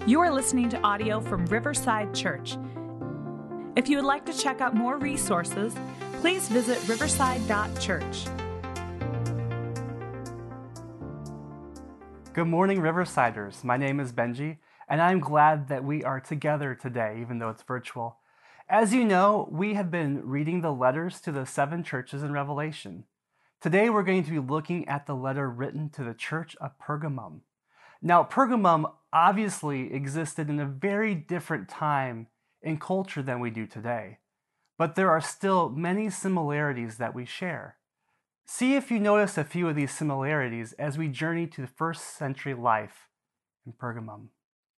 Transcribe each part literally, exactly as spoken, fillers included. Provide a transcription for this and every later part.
You are listening to audio from Riverside Church. If you would like to check out more resources, please visit riverside dot church. Good morning, Riversiders. My name is Benji, and I'm glad that we are together today, even though it's virtual. As you know, we have been reading the letters to the seven churches in Revelation. Today, we're going to be looking at the letter written to the church of Pergamum. Now, Pergamum obviously existed in a very different time and culture than we do today, but there are still many similarities that we share. See if you notice a few of these similarities as we journey to the first century life in Pergamum.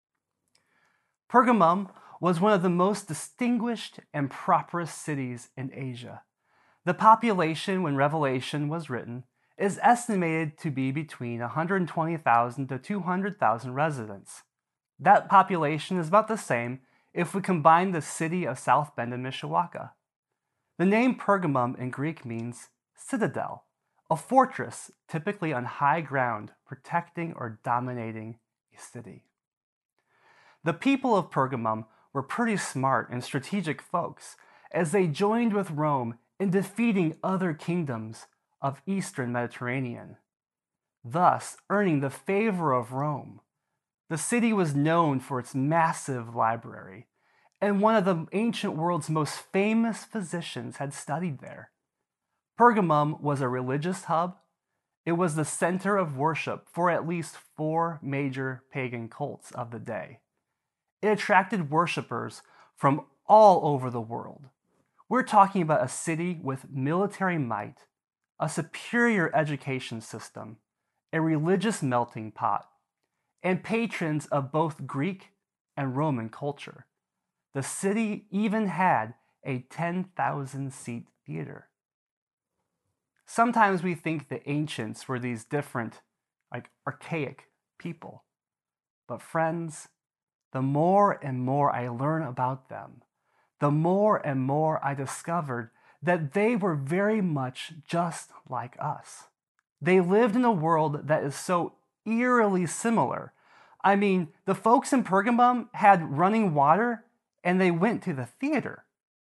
Pergamum was one of the most distinguished and prosperous cities in Asia. The population when Revelation was written is estimated to be between one hundred twenty thousand to two hundred thousand residents. That population is about the same if we combine the city of South Bend and Mishawaka. The name Pergamum in Greek means citadel, a fortress typically on high ground protecting or dominating a city. The people of Pergamum were pretty smart and strategic folks as they joined with Rome in defeating other kingdoms of Eastern Mediterranean, thus earning the favor of Rome. The city was known for its massive library, and one of the ancient world's most famous physicians had studied there. Pergamum was a religious hub. It was the center of worship for at least four major pagan cults of the day. It attracted worshipers from all over the world. We're talking about a city with military might, a superior education system, a religious melting pot, and patrons of both Greek and Roman culture. The city even had a ten thousand seat theater. Sometimes we think the ancients were these different, like archaic people. But friends, the more and more I learn about them, the more and more I discovered that they were very much just like us. They lived in a world that is so eerily similar. I mean, the folks in Pergamum had running water and they went to the theater.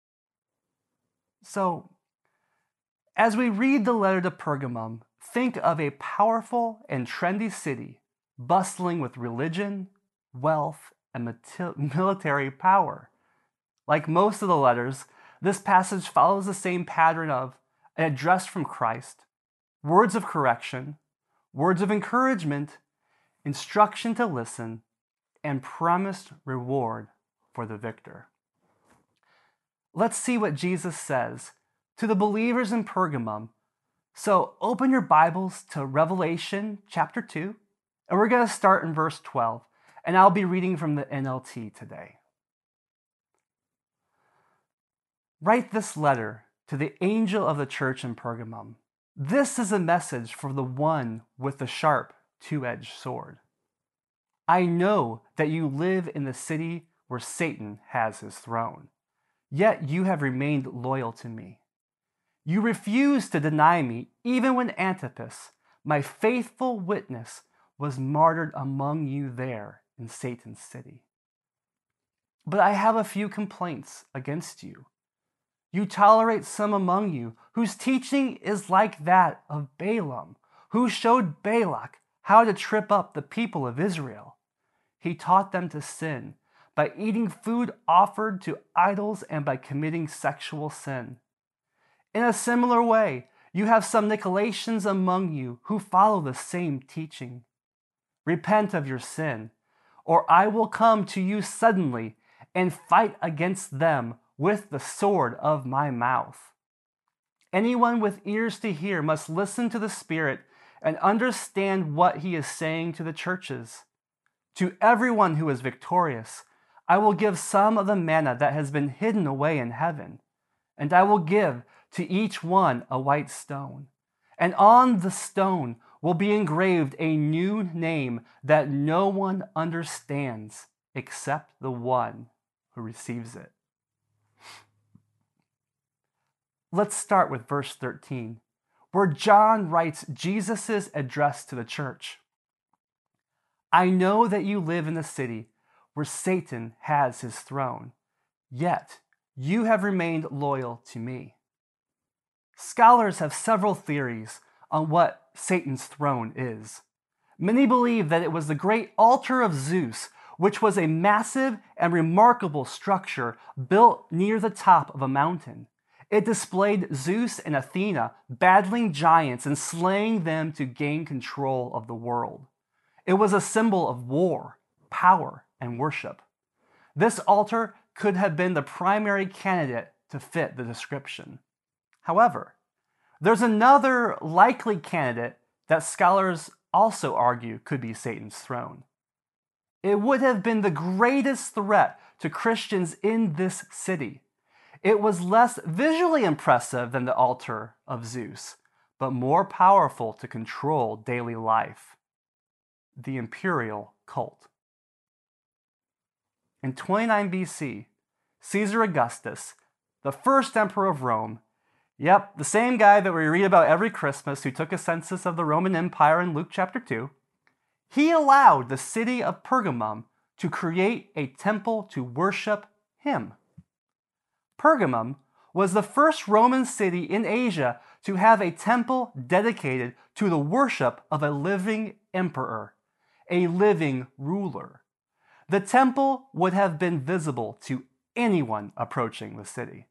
So, as we read the letter to Pergamum, think of a powerful and trendy city bustling with religion, wealth, and military power. Like most of the letters, this passage follows the same pattern of an address from Christ, words of correction, words of encouragement, instruction to listen, and promised reward for the victor. Let's see what Jesus says to the believers in Pergamum. So open your Bibles to Revelation chapter two, and we're going to start in verse twelve, and I'll be reading from the N L T today. Write this letter to the angel of the church in Pergamum. This is a message for the one with the sharp, two-edged sword. I know that you live in the city where Satan has his throne, yet you have remained loyal to me. You refused to deny me even when Antipas, my faithful witness, was martyred among you there in Satan's city. But I have a few complaints against you. You tolerate some among you whose teaching is like that of Balaam, who showed Balak how to trip up the people of Israel. He taught them to sin by eating food offered to idols and by committing sexual sin. In a similar way, you have some Nicolaitans among you who follow the same teaching. Repent of your sin, or I will come to you suddenly and fight against them with the sword of my mouth. Anyone with ears to hear must listen to the Spirit and understand what he is saying to the churches. To everyone who is victorious, I will give some of the manna that has been hidden away in heaven, and I will give to each one a white stone, and on the stone will be engraved a new name that no one understands except the one who receives it. Let's start with verse thirteen, where John writes Jesus' address to the church. I know that you live in the city where Satan has his throne. Yet you have remained loyal to me. Scholars have several theories on what Satan's throne is. Many believe that it was the great altar of Zeus, which was a massive and remarkable structure built near the top of a mountain. It displayed Zeus and Athena battling giants and slaying them to gain control of the world. It was a symbol of war, power, and worship. This altar could have been the primary candidate to fit the description. However, there's another likely candidate that scholars also argue could be Satan's throne. It would have been the greatest threat to Christians in this city. It was less visually impressive than the altar of Zeus, but more powerful to control daily life. The imperial cult. In twenty-nine B C, Caesar Augustus, the first emperor of Rome, yep, the same guy that we read about every Christmas who took a census of the Roman Empire in Luke chapter two, he allowed the city of Pergamum to create a temple to worship him. Pergamum was the first Roman city in Asia to have a temple dedicated to the worship of a living emperor, a living ruler. The temple would have been visible to anyone approaching the city.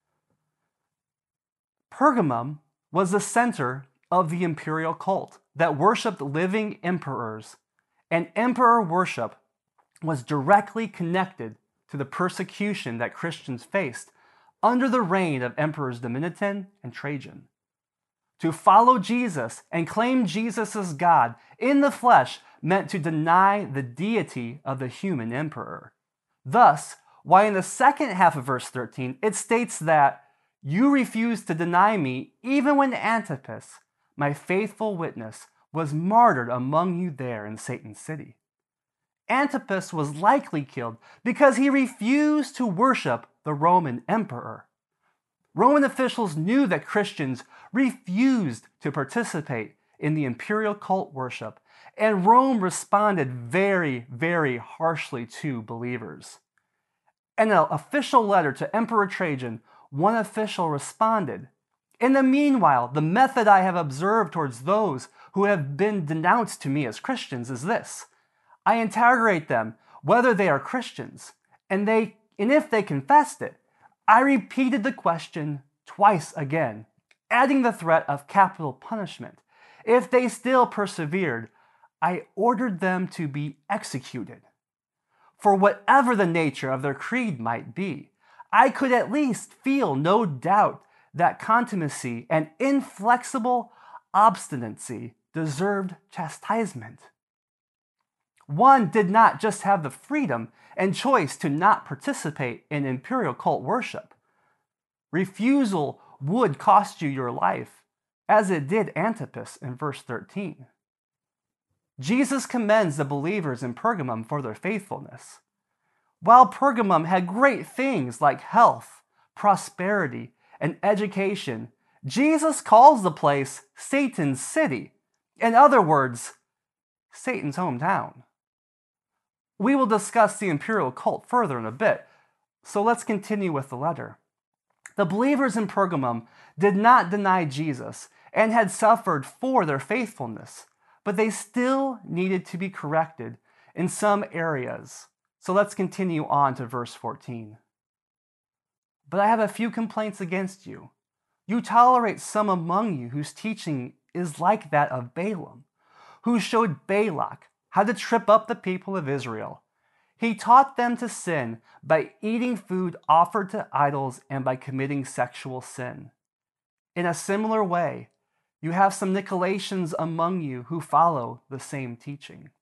Pergamum was the center of the imperial cult that worshipped living emperors, and emperor worship was directly connected to the persecution that Christians faced under the reign of Emperors Domitian and Trajan. To follow Jesus and claim Jesus as God in the flesh meant to deny the deity of the human emperor. Thus, why in the second half of verse thirteen, it states that you refuse to deny me even when Antipas, my faithful witness, was martyred among you there in Satan's city. Antipas was likely killed because he refused to worship the Roman emperor. Roman officials knew that Christians refused to participate in the imperial cult worship, and Rome responded very, very harshly to believers. In an official letter to Emperor Trajan, one official responded, "In the meanwhile, the method I have observed towards those who have been denounced to me as Christians is this. I interrogate them whether they are Christians, and they and if they confessed it, I repeated the question twice again, adding the threat of capital punishment. If they still persevered, I ordered them to be executed. For whatever the nature of their creed might be, I could at least feel no doubt that contumacy and inflexible obstinacy deserved chastisement. One did not just have the freedom and choice to not participate in imperial cult worship. Refusal would cost you your life, as it did Antipas in verse thirteen. Jesus commends the believers in Pergamum for their faithfulness. While Pergamum had great things like health, prosperity, and education, Jesus calls the place Satan's city. In other words, Satan's hometown. We will discuss the imperial cult further in a bit, so let's continue with the letter. The believers in Pergamum did not deny Jesus and had suffered for their faithfulness, but they still needed to be corrected in some areas. So let's continue on to verse fourteen. But I have a few complaints against you. You tolerate some among you whose teaching is like that of Balaam, who showed Balak how to trip up the people of Israel. He taught them to sin by eating food offered to idols and by committing sexual sin. In a similar way, you have some Nicolaitans among you who follow the same teaching.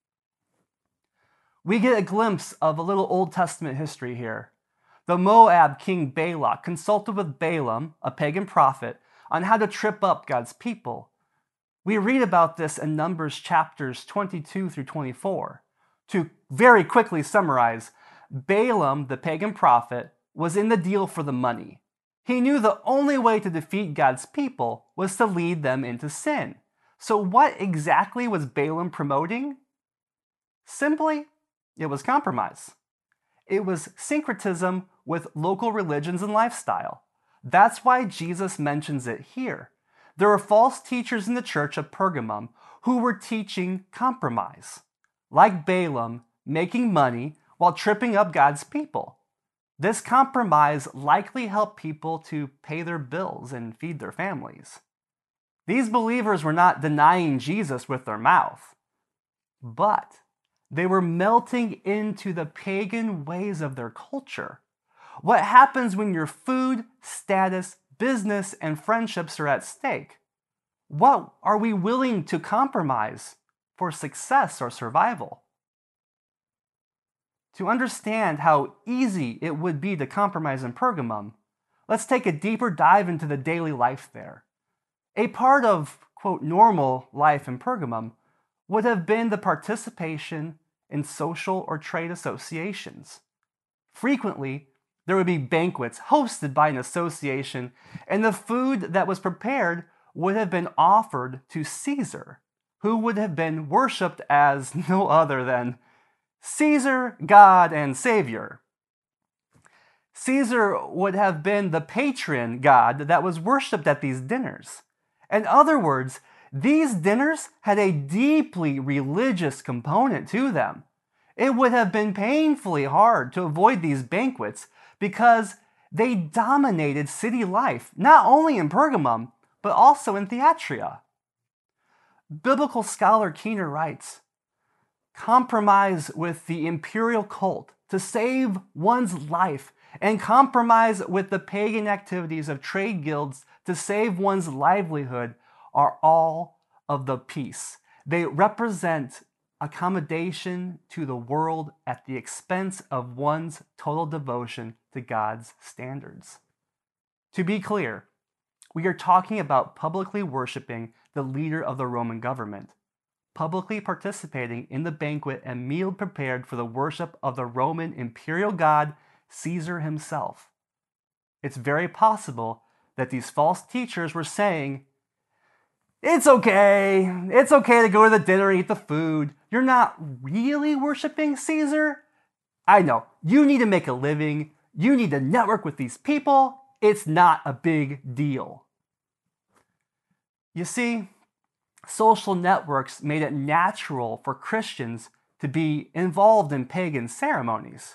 We get a glimpse of a little Old Testament history here. The Moab king Balak consulted with Balaam, a pagan prophet, on how to trip up God's people. We read about this in Numbers chapters twenty-two through twenty-four. To very quickly summarize, Balaam, the pagan prophet, was in the deal for the money. He knew the only way to defeat God's people was to lead them into sin. So what exactly was Balaam promoting? Simply, it was compromise. It was syncretism with local religions and lifestyle. That's why Jesus mentions it here. There were false teachers in the church of Pergamum who were teaching compromise, like Balaam, making money while tripping up God's people. This compromise likely helped people to pay their bills and feed their families. These believers were not denying Jesus with their mouth, but they were melting into the pagan ways of their culture. What happens when your food, status, business, and friendships are at stake? What are we willing to compromise for success or survival? To understand how easy it would be to compromise in Pergamum, let's take a deeper dive into the daily life there. A part of, quote, normal life in Pergamum would have been the participation in social or trade associations. Frequently, there would be banquets hosted by an association, and the food that was prepared would have been offered to Caesar, who would have been worshipped as no other than Caesar, God and Savior. Caesar would have been the patron god that was worshipped at these dinners. In other words, these dinners had a deeply religious component to them. It would have been painfully hard to avoid these banquets because they dominated city life, not only in Pergamum, but also in Thyatira. Biblical scholar Keener writes, compromise with the imperial cult to save one's life and compromise with the pagan activities of trade guilds to save one's livelihood are all of the piece. They represent accommodation to the world at the expense of one's total devotion to God's standards. To be clear, we are talking about publicly worshiping the leader of the Roman government, publicly participating in the banquet and meal prepared for the worship of the Roman imperial god, Caesar himself. It's very possible that these false teachers were saying, it's okay, it's okay to go to the dinner and eat the food. You're not really worshiping Caesar. I know, you need to make a living, you need to network with these people. It's not a big deal. You see, social networks made it natural for Christians to be involved in pagan ceremonies.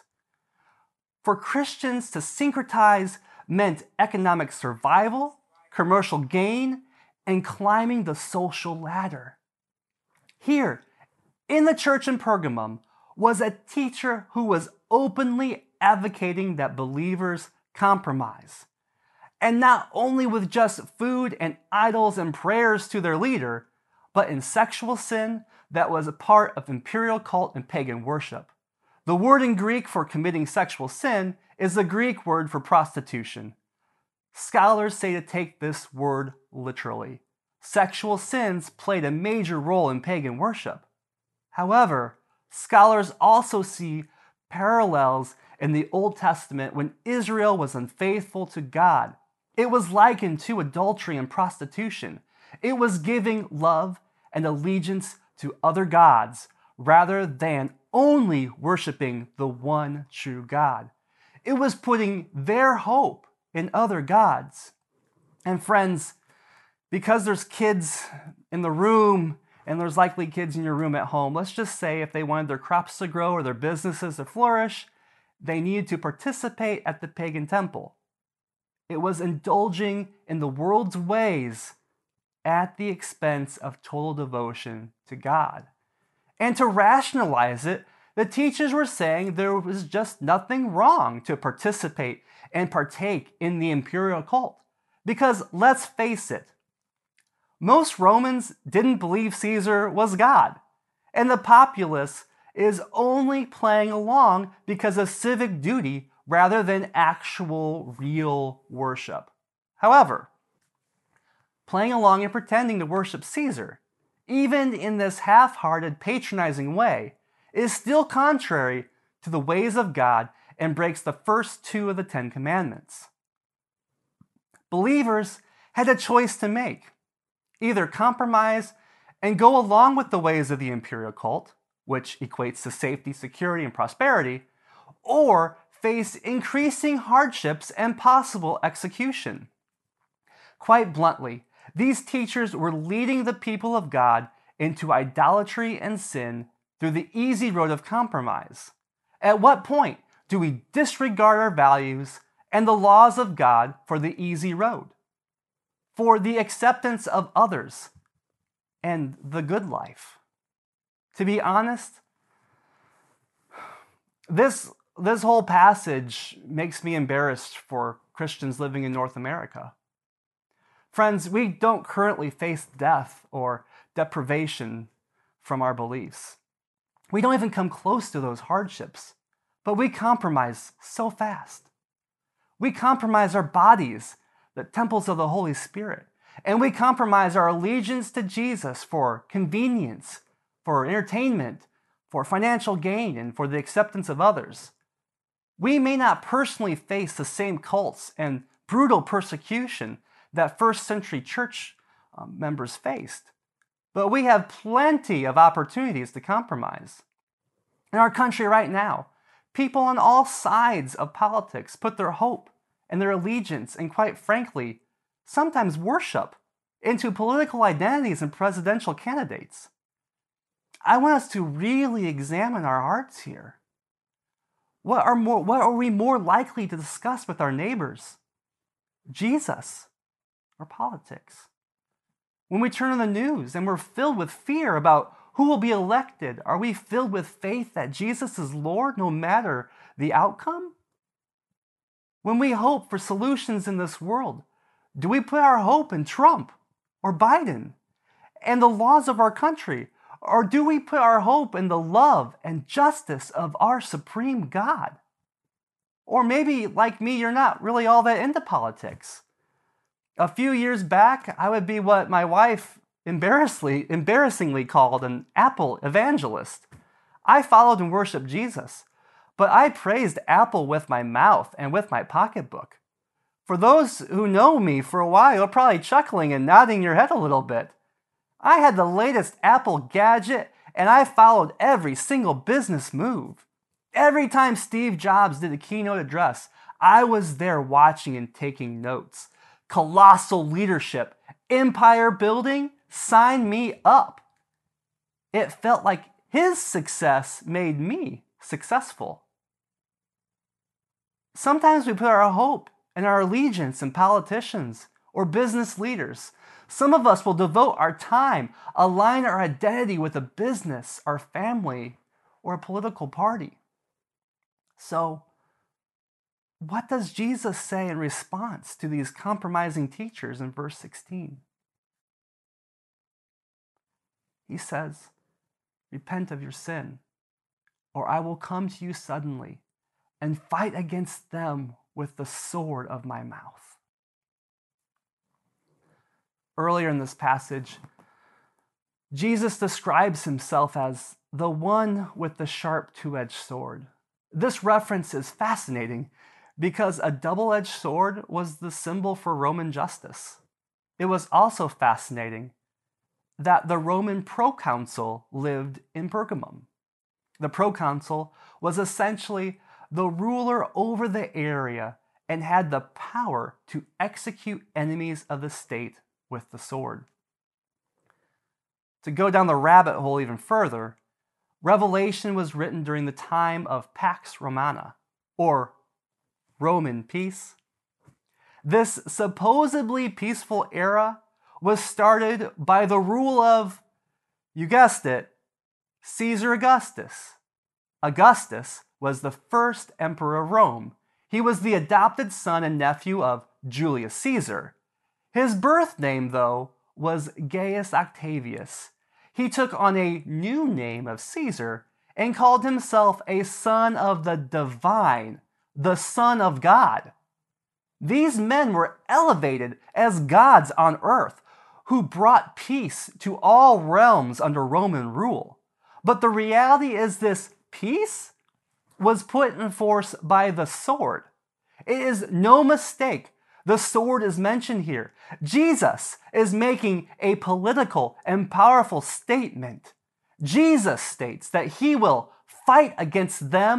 For Christians to syncretize meant economic survival, commercial gain, and climbing the social ladder. Here, in the church in Pergamum, was a teacher who was openly advocating that believers compromise. And not only with just food and idols and prayers to their leader, but in sexual sin that was a part of imperial cult and pagan worship. The word in Greek for committing sexual sin is the Greek word for prostitution. Scholars say to take this word literally. Sexual sins played a major role in pagan worship. However, scholars also see parallels in the Old Testament when Israel was unfaithful to God. It was likened to adultery and prostitution. It was giving love and allegiance to other gods rather than only worshiping the one true God. It was putting their hope in other gods. And friends, because there's kids in the room and there's likely kids in your room at home, let's just say if they wanted their crops to grow or their businesses to flourish, they needed to participate at the pagan temple. It was indulging in the world's ways at the expense of total devotion to God. And to rationalize it, the teachers were saying there was just nothing wrong to participate and partake in the imperial cult. Because let's face it, most Romans didn't believe Caesar was God, and the populace is only playing along because of civic duty rather than actual real worship. However, playing along and pretending to worship Caesar, even in this half-hearted, patronizing way, is still contrary to the ways of God and breaks the first two of the Ten Commandments. Believers had a choice to make. Either compromise and go along with the ways of the imperial cult, which equates to safety, security, and prosperity, or face increasing hardships and possible execution. Quite bluntly, these teachers were leading the people of God into idolatry and sin through the easy road of compromise. At what point do we disregard our values and the laws of God for the easy road, for the acceptance of others and the good life? To be honest, this, this whole passage makes me embarrassed for Christians living in North America. Friends, we don't currently face death or deprivation from our beliefs. We don't even come close to those hardships, but we compromise so fast. We compromise our bodies, the temples of the Holy Spirit, and we compromise our allegiance to Jesus for convenience, for entertainment, for financial gain, and for the acceptance of others. We may not personally face the same cults and brutal persecution that first century church um, members faced, but we have plenty of opportunities to compromise. In our country right now, people on all sides of politics put their hope and their allegiance and, quite frankly, sometimes worship into political identities and presidential candidates. I want us to really examine our hearts here. What are, more, what are we more likely to discuss with our neighbors? Jesus or politics? When we turn on the news and we're filled with fear about who will be elected, are we filled with faith that Jesus is Lord no matter the outcome? When we hope for solutions in this world, do we put our hope in Trump or Biden and the laws of our country? Or do we put our hope in the love and justice of our supreme God? Or maybe, like me, you're not really all that into politics. A few years back, I would be what my wife embarrassingly, embarrassingly called an Apple evangelist. I followed and worshiped Jesus, but I praised Apple with my mouth and with my pocketbook. For those who know me for a while, you're probably chuckling and nodding your head a little bit. I had the latest Apple gadget, and I followed every single business move. Every time Steve Jobs did a keynote address, I was there watching and taking notes. Colossal leadership, empire building, sign me up. It felt like his success made me successful. Sometimes we put our hope and our allegiance in politicians or business leaders. Some of us will devote our time, align our identity with a business, our family, or a political party. So, what does Jesus say in response to these compromising teachers in verse sixteen? He says, "Repent of your sin, or I will come to you suddenly and fight against them with the sword of my mouth." Earlier in this passage, Jesus describes himself as the one with the sharp two-edged sword. This reference is fascinating because a double-edged sword was the symbol for Roman justice. It was also fascinating that the Roman proconsul lived in Pergamum. The proconsul was essentially the ruler over the area and had the power to execute enemies of the state with the sword. To go down the rabbit hole even further, Revelation was written during the time of Pax Romana, or Roman peace. This supposedly peaceful era was started by the rule of, you guessed it, Caesar Augustus. Augustus was the first emperor of Rome. He was the adopted son and nephew of Julius Caesar. His birth name, though, was Gaius Octavius. He took on a new name of Caesar and called himself a son of the divine, the Son of God. These men were elevated as gods on earth who brought peace to all realms under Roman rule. But the reality is this peace was put in force by the sword. It is no mistake. The sword is mentioned here. Jesus is making a political and powerful statement. Jesus states that he will fight against them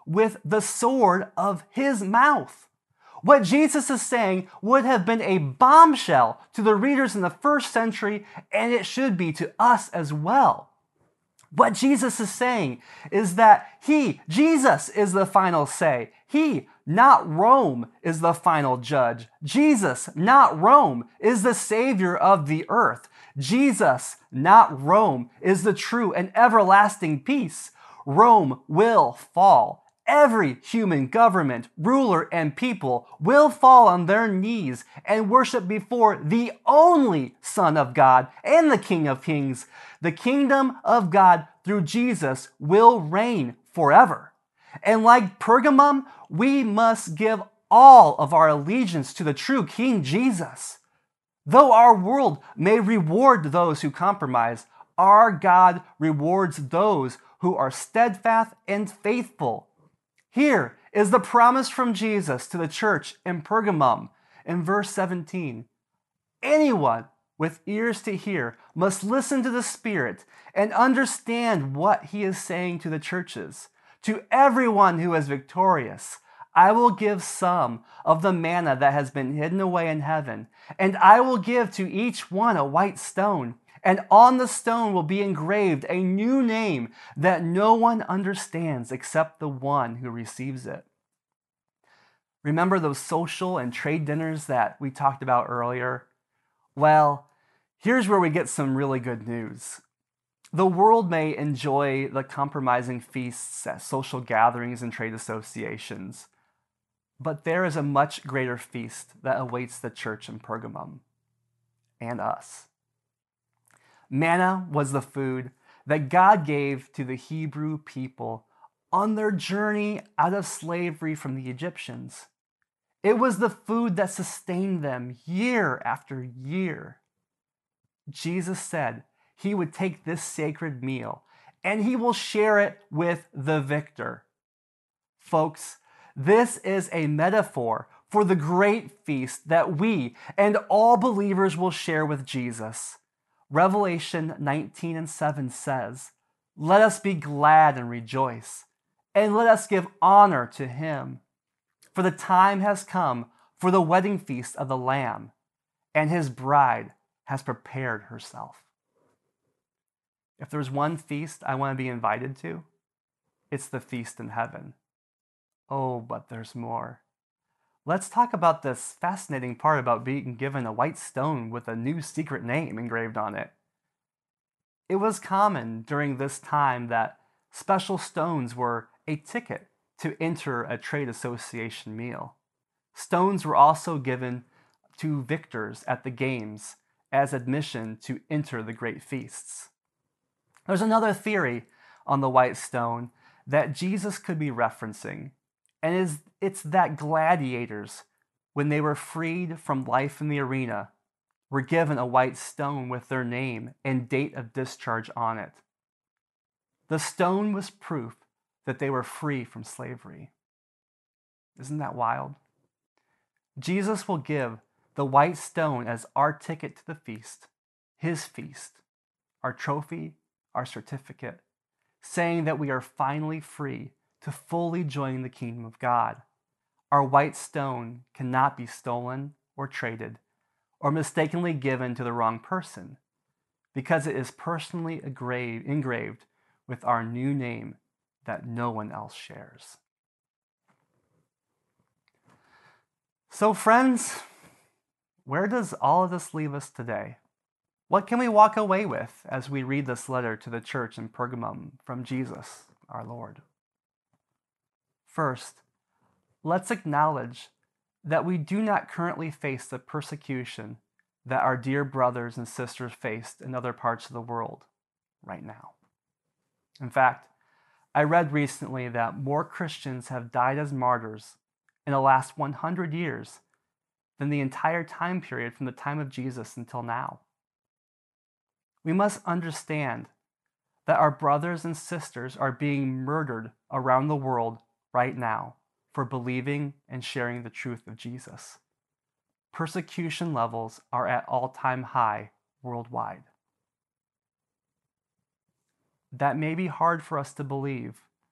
with the sword of his mouth. What Jesus is saying would have been a bombshell to the readers in the first century, and it should be to us as well. What Jesus is saying is that he, Jesus, is the final say. He, not Rome, is the final judge. Jesus, not Rome, is the savior of the earth. Jesus, not Rome, is the true and everlasting peace. Rome will fall. Every human government, ruler, and people will fall on their knees and worship before the only Son of God and the King of Kings. The kingdom of God through Jesus will reign forever. And like Pergamum, we must give all of our allegiance to the true King Jesus. Though our world may reward those who compromise, our God rewards those who are steadfast and faithful. Here is the promise from Jesus to the church in Pergamum in verse seventeen. Anyone with ears to hear must listen to the Spirit and understand what he is saying to the churches. To everyone who is victorious, I will give some of the manna that has been hidden away in heaven, and I will give to each one a white stone. And on the stone will be engraved a new name that no one understands except the one who receives it. Remember those social and trade dinners that we talked about earlier? Well, here's where we get some really good news. The world may enjoy the compromising feasts at social gatherings and trade associations, but there is a much greater feast that awaits the church in Pergamum and us. Manna was the food that God gave to the Hebrew people on their journey out of slavery from the Egyptians. It was the food that sustained them year after year. Jesus said he would take this sacred meal and he will share it with the victor. Folks, this is a metaphor for the great feast that we and all believers will share with Jesus. Revelation nineteen and seven says, "Let us be glad and rejoice, and let us give honor to him. For the time has come for the wedding feast of the Lamb, and his bride has prepared herself." If there's one feast I want to be invited to, it's the feast in heaven. Oh, but there's more. Let's talk about this fascinating part about being given a white stone with a new secret name engraved on it. It was common during this time that special stones were a ticket to enter a trade association meal. Stones were also given to victors at the games as admission to enter the great feasts. There's another theory on the white stone that Jesus could be referencing, and is it's that gladiators, when they were freed from life in the arena, were given a white stone with their name and date of discharge on it. The stone was proof that they were free from slavery. Isn't that wild? Jesus will give the white stone as our ticket to the feast, his feast, our trophy, our certificate, saying that we are finally free to fully join the kingdom of God. Our white stone cannot be stolen or traded or mistakenly given to the wrong person, because it is personally engraved with our new name that no one else shares. So friends, where does all of this leave us today? What can we walk away with as we read this letter to the church in Pergamum from Jesus, our Lord? First, let's acknowledge that we do not currently face the persecution that our dear brothers and sisters faced in other parts of the world right now. In fact, I read recently that more Christians have died as martyrs in the last one hundred years than the entire time period from the time of Jesus until now. We must understand that our brothers and sisters are being murdered around the world right now for believing and sharing the truth of Jesus. Persecution levels are at all-time high worldwide. That may be hard for us to believe,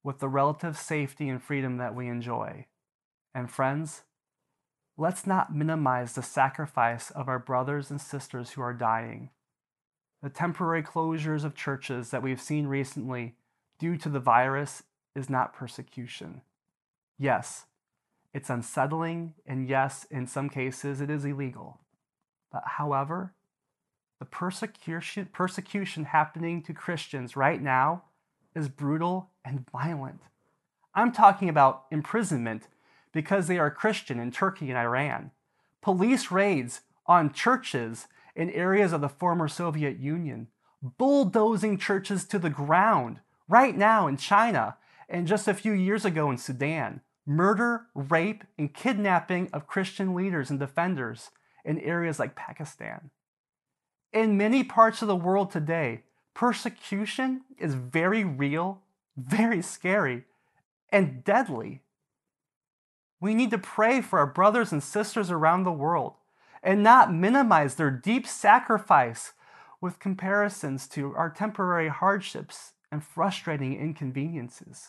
with the relative safety and freedom that we enjoy. And friends, let's not minimize the sacrifice of our brothers and sisters who are dying. The temporary closures of churches that we've seen recently due to the virus is not persecution. Yes, it's unsettling, and yes, in some cases it is illegal. But however, the persecution, persecution happening to Christians right now is brutal and violent. I'm talking about imprisonment because they are Christian in Turkey and Iran, police raids on churches in areas of the former Soviet Union, bulldozing churches to the ground right now in China, and just a few years ago in Sudan, murder, rape, and kidnapping of Christian leaders and defenders in areas like Pakistan. In many parts of the world today, persecution is very real, very scary, and deadly. We need to pray for our brothers and sisters around the world and not minimize their deep sacrifice with comparisons to our temporary hardships and frustrating inconveniences.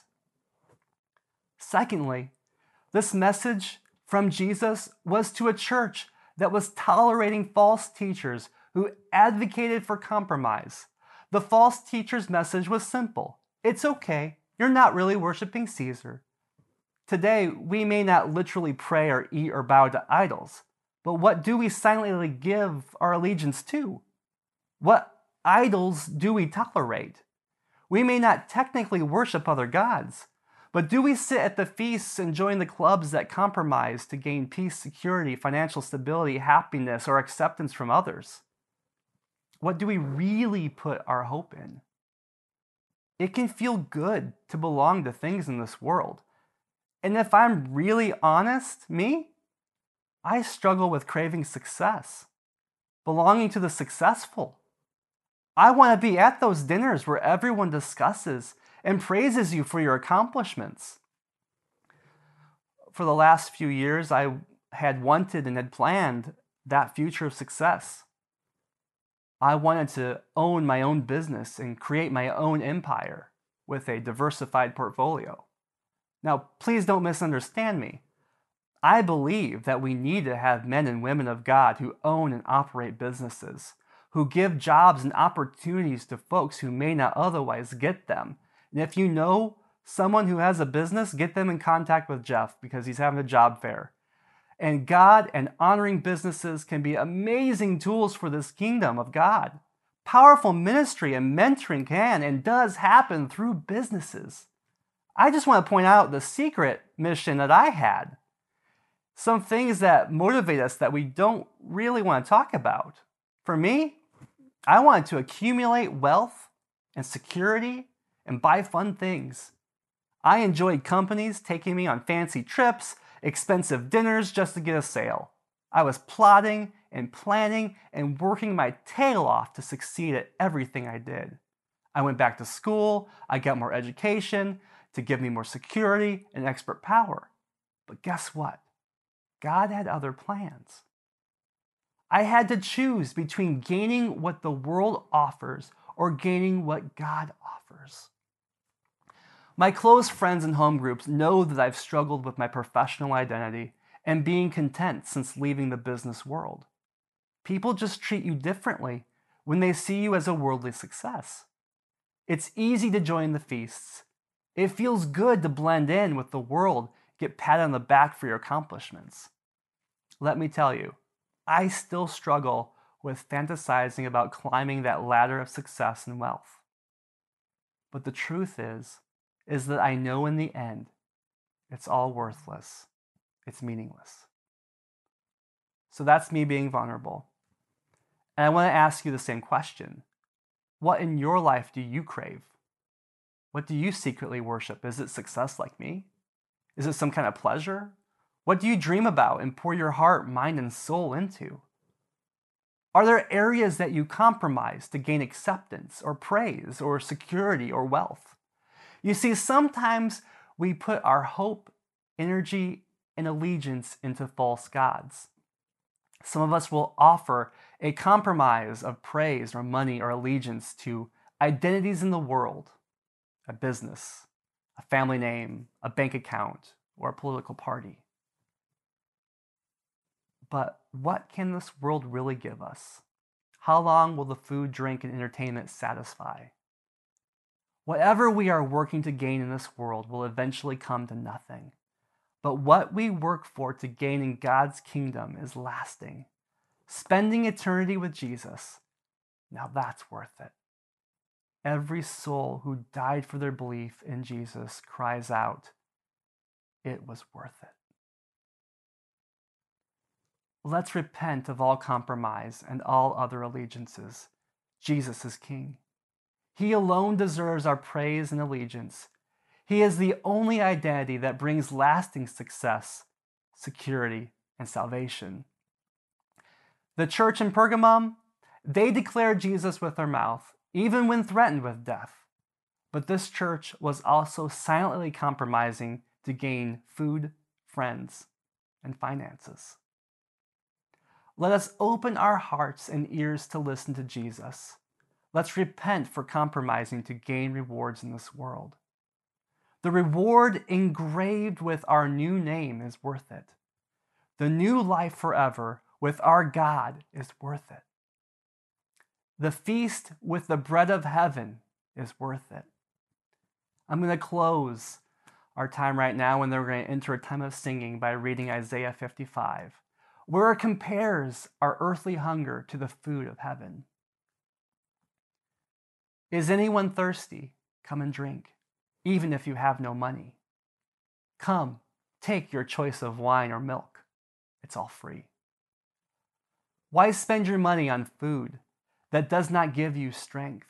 Secondly, this message from Jesus was to a church that was tolerating false teachers who advocated for compromise. The false teacher's message was simple. It's okay. You're not really worshiping Caesar. Today, we may not literally pray or eat or bow to idols, but what do we silently give our allegiance to? What idols do we tolerate? We may not technically worship other gods, but do we sit at the feasts and join the clubs that compromise to gain peace, security, financial stability, happiness, or acceptance from others? What do we really put our hope in? It can feel good to belong to things in this world. And if I'm really honest, me, I struggle with craving success, belonging to the successful. I want to be at those dinners where everyone discusses and praises you for your accomplishments. For the last few years, I had wanted and had planned that future of success. I wanted to own my own business and create my own empire with a diversified portfolio. Now, please don't misunderstand me. I believe that we need to have men and women of God who own and operate businesses, who give jobs and opportunities to folks who may not otherwise get them. And if you know someone who has a business, get them in contact with Jeff because he's having a job fair. And God and honoring businesses can be amazing tools for this kingdom of God. Powerful ministry and mentoring can and does happen through businesses. I just want to point out the secret mission that I had. Some things that motivate us that we don't really want to talk about. For me, I wanted to accumulate wealth and security and buy fun things. I enjoyed companies taking me on fancy trips, expensive dinners just to get a sale. I was plotting and planning and working my tail off to succeed at everything I did. I went back to school, I got more education to give me more security and expert power. But guess what? God had other plans. I had to choose between gaining what the world offers or gaining what God offers. My close friends and home groups know that I've struggled with my professional identity and being content since leaving the business world. People just treat you differently when they see you as a worldly success. It's easy to join the feasts. It feels good to blend in with the world, get patted on the back for your accomplishments. Let me tell you, I still struggle with fantasizing about climbing that ladder of success and wealth. But the truth is, is that I know in the end, it's all worthless. It's meaningless. So that's me being vulnerable. And I want to ask you the same question. What in your life do you crave? What do you secretly worship? Is it success like me? Is it some kind of pleasure? What do you dream about and pour your heart, mind, and soul into? Are there areas that you compromise to gain acceptance or praise or security or wealth? You see, sometimes we put our hope, energy, and allegiance into false gods. Some of us will offer a compromise of praise or money or allegiance to identities in the world, a business, a family name, a bank account, or a political party. But what can this world really give us? How long will the food, drink, and entertainment satisfy? Whatever we are working to gain in this world will eventually come to nothing. But what we work for to gain in God's kingdom is lasting. Spending eternity with Jesus, now that's worth it. Every soul who died for their belief in Jesus cries out, it was worth it. Let's repent of all compromise and all other allegiances. Jesus is King. He alone deserves our praise and allegiance. He is the only identity that brings lasting success, security, and salvation. The church in Pergamum, they declared Jesus with their mouth, even when threatened with death. But this church was also silently compromising to gain food, friends, and finances. Let us open our hearts and ears to listen to Jesus. Let's repent for compromising to gain rewards in this world. The reward engraved with our new name is worth it. The new life forever with our God is worth it. The feast with the bread of heaven is worth it. I'm going to close our time right now, and then we're going to enter a time of singing by reading Isaiah fifty-five, where it compares our earthly hunger to the food of heaven. Is anyone thirsty? Come and drink, even if you have no money. Come, take your choice of wine or milk. It's all free. Why spend your money on food that does not give you strength?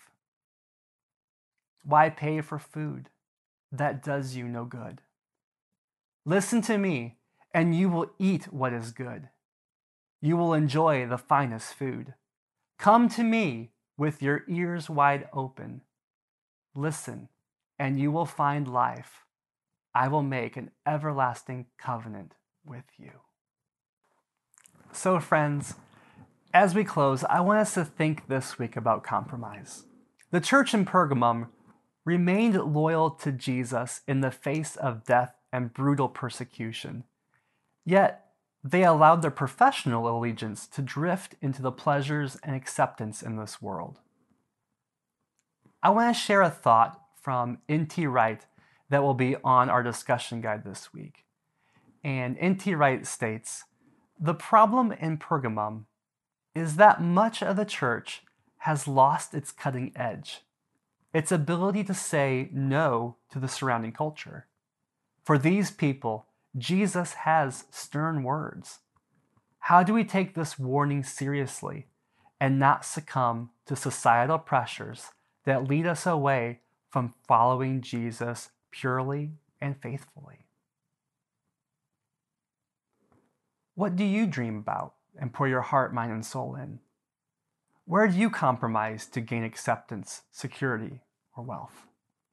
Why pay for food that does you no good? Listen to me, and you will eat what is good. You will enjoy the finest food. Come to me with your ears wide open. Listen, and you will find life. I will make an everlasting covenant with you. So, friends, as we close, I want us to think this week about compromise. The church in Pergamum remained loyal to Jesus in the face of death and brutal persecution. Yet, they allowed their professional allegiance to drift into the pleasures and acceptance in this world. I want to share a thought from N T Wright that will be on our discussion guide this week. And N T Wright states, the problem in Pergamum is that much of the church has lost its cutting edge, its ability to say no to the surrounding culture. For these people, Jesus has stern words. How do we take this warning seriously and not succumb to societal pressures that lead us away from following Jesus purely and faithfully? What do you dream about and pour your heart, mind, and soul in? Where do you compromise to gain acceptance, security, or wealth?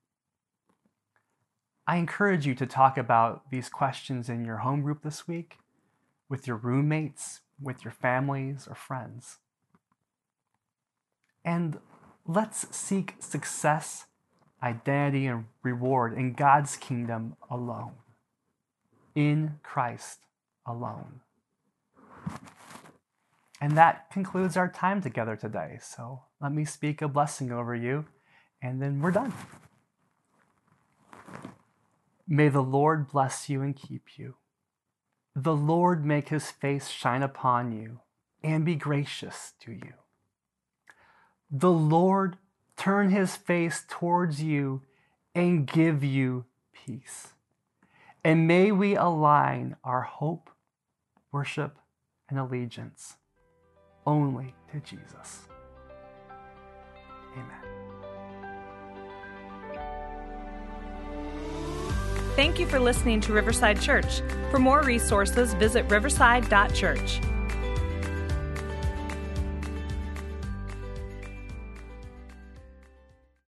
I encourage you to talk about these questions in your home group this week, with your roommates, with your families or friends. And let's seek success, identity, and reward in God's kingdom alone, in Christ alone. And that concludes our time together today. So let me speak a blessing over you, and then we're done. May the Lord bless you and keep you. The Lord make his face shine upon you and be gracious to you. The Lord turn his face towards you and give you peace. And may we align our hope, worship, and allegiance only to Jesus. Amen. Thank you for listening to Riverside Church. For more resources, visit riverside dot church.